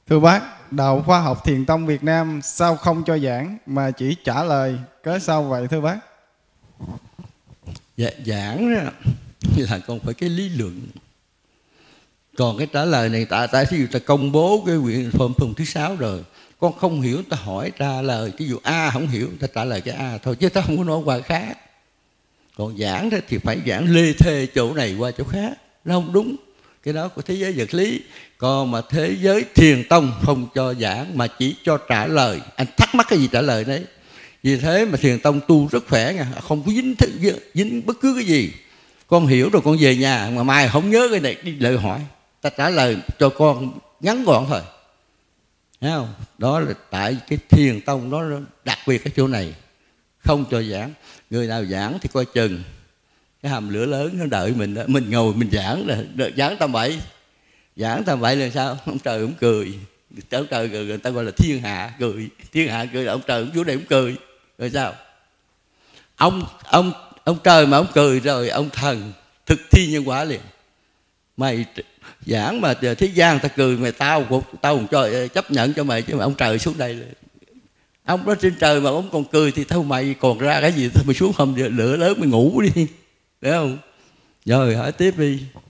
Thưa bác, Đạo Khoa học Thiền tông Việt Nam sao không cho giảng mà chỉ trả lời? Cớ sao vậy thưa bác? Dạ, giảng là còn phải cái lý luận. Còn cái trả lời này tại thí dụ ta công bố cái quyển phần thứ 6 rồi, con không hiểu ta hỏi trả lời, ví dụ A không hiểu ta trả lời cái A thôi, chứ ta không có nói qua khác. Còn giảng thì phải giảng lê thê chỗ này qua chỗ khác, nó không đúng. Cái đó của thế giới vật lý. Còn mà thế giới thiền tông không cho giảng mà chỉ cho trả lời. Anh thắc mắc cái gì trả lời đấy. Vì thế mà thiền tông tu rất khỏe nha, không có dính bất cứ cái gì. Con hiểu rồi con về nhà mà mai không nhớ cái này đi lời hỏi, ta trả lời cho con ngắn gọn thôi. Thấy không? Đó là tại cái thiền tông nó đặc biệt cái chỗ này, không cho giảng. Người nào giảng thì coi chừng cái hầm lửa lớn nó đợi mình đó. Mình ngồi mình giảng là giảng tầm bậy. Giảng tầm bậy là sao? Ông trời cũng cười. Ông trời cười, người ta gọi là thiên hạ cười. Thiên hạ cười là ông trời cũng chỗ này cũng cười. Rồi sao? Ông trời mà ông cười rồi ông thần thực thi nhân quả liền. Mày giảng mà thế gian ta cười mày tao cũng cho chấp nhận cho mày, chứ mà ông trời xuống đây là ông đó trên trời mà ông còn cười thì thôi mày còn ra cái gì, thôi mày xuống hầm lửa lớn mày ngủ đi, đúng không? Rồi hỏi tiếp đi.